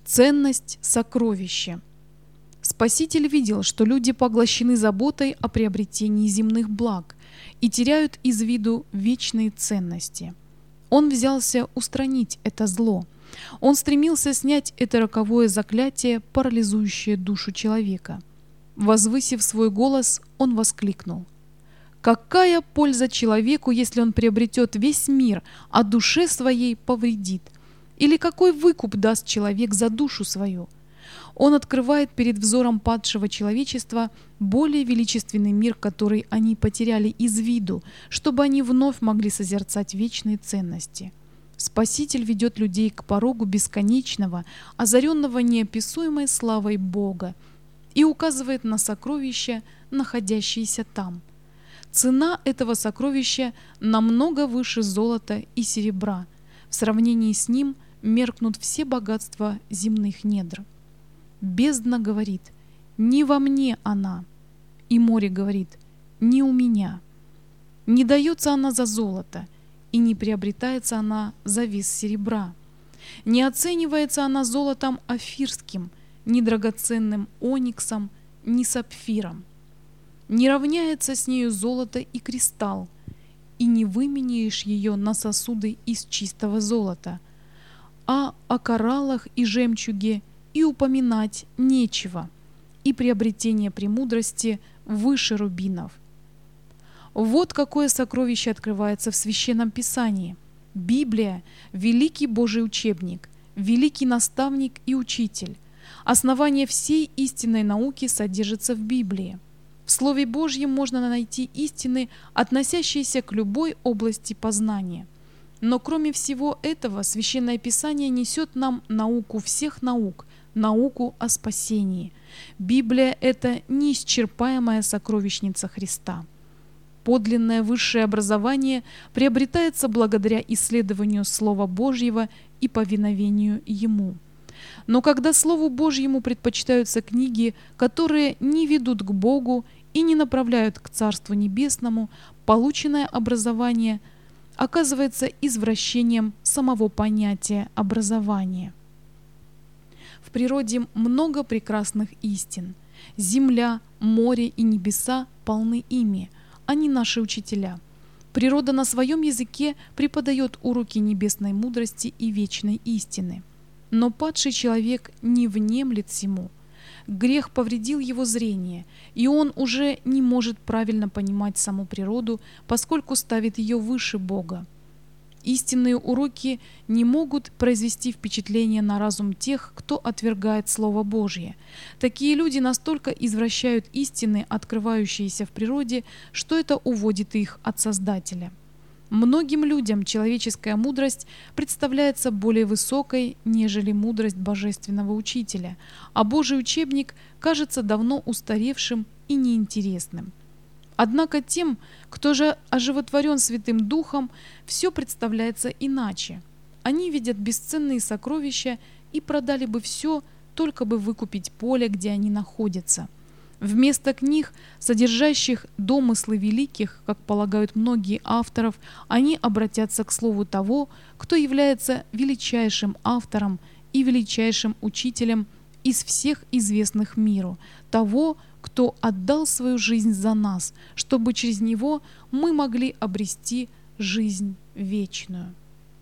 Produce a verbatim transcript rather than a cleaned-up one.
Ценность сокровища. Спаситель видел, что люди поглощены заботой о приобретении земных благ и теряют из виду вечные ценности. Он взялся устранить это зло. Он стремился снять это роковое заклятие, парализующее душу человека. Возвысив свой голос, он воскликнул: «Какая польза человеку, если он приобретет весь мир, а душе своей повредит? Или какой выкуп даст человек за душу свою?» Он открывает перед взором падшего человечества более величественный мир, который они потеряли из виду, чтобы они вновь могли созерцать вечные ценности. Спаситель ведет людей к порогу бесконечного, озаренного неописуемой славой Бога, и указывает на сокровища, находящиеся там. Цена этого сокровища намного выше золота и серебра. В сравнении с ним меркнут все богатства земных недр. Бездна говорит: «Не во мне она», и море говорит: «Не у меня». Не дается она за золото, и не приобретается она за вес серебра. Не оценивается она золотом офирским, ни драгоценным ониксом, ни сапфиром. Не равняется с нею золото и кристалл, и не выменяешь ее на сосуды из чистого золота. А о кораллах и жемчуге и упоминать нечего, и приобретение премудрости выше рубинов. Вот какое сокровище открывается в Священном Писании. Библия – великий Божий учебник, великий наставник и учитель. Основание всей истинной науки содержится в Библии. В Слове Божьем можно найти истины, относящиеся к любой области познания. Но кроме всего этого, Священное Писание несет нам науку всех наук, науку о спасении. Библия – это неисчерпаемая сокровищница Христа. Подлинное высшее образование приобретается благодаря исследованию Слова Божьего и повиновению Ему. Но когда Слову Божьему предпочитаются книги, которые не ведут к Богу и не направляют к Царству Небесному, полученное образование оказывается извращением самого понятия образования. В природе много прекрасных истин. Земля, море и небеса полны ими. Они наши учителя. Природа на своем языке преподает уроки небесной мудрости и вечной истины. Но падший человек не внемлет сему. Грех повредил его зрение, и он уже не может правильно понимать саму природу, поскольку ставит ее выше Бога. Истинные уроки не могут произвести впечатление на разум тех, кто отвергает Слово Божье. Такие люди настолько извращают истины, открывающиеся в природе, что это уводит их от Создателя. Многим людям человеческая мудрость представляется более высокой, нежели мудрость Божественного Учителя, а Божий учебник кажется давно устаревшим и неинтересным. Однако тем, кто же оживотворен Святым Духом, все представляется иначе. Они видят бесценные сокровища и продали бы все, только бы выкупить поле, где они находятся. Вместо книг, содержащих домыслы великих, как полагают многие авторов, они обратятся к слову того, кто является величайшим автором и величайшим учителем из всех известных миру, того, кто отдал свою жизнь за нас, чтобы через него мы могли обрести жизнь вечную.